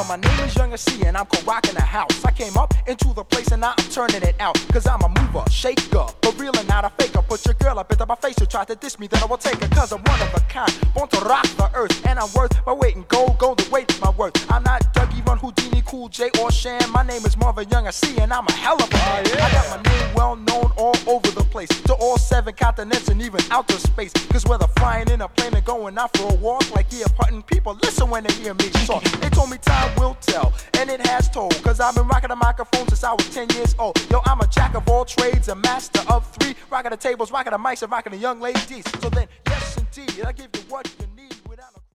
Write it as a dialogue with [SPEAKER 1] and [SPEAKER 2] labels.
[SPEAKER 1] my name is Young C and I'm rocking the house. I came up into the place and now I'm turning it out. Cause I'm a mover, shaker, for real and not a faker. Put your girl up into my face, you try to diss me, then I will take her. Cause I'm one of a kind, born to rock the earth. And I'm worth my weight in gold, the weight my worth. I'm not Dougie Run, Houdini, Cool J, or Shan. My name is Marvin Young C and I'm a hell of a man. I got my name well known all over the place, to all 7 continents and even outer space. Cause whether flying in a plane or going out for a walk, like yeah, putting people listen when they hear me talk. They told me time will tell, and it has told. Cause I've been rocking the microphone since I was 10 years old. Yo, I'm a jack of all trades, a master of 3. Rocking the tables, rocking the mics, and rocking the young ladies. So then, yes indeed, I give you what you need.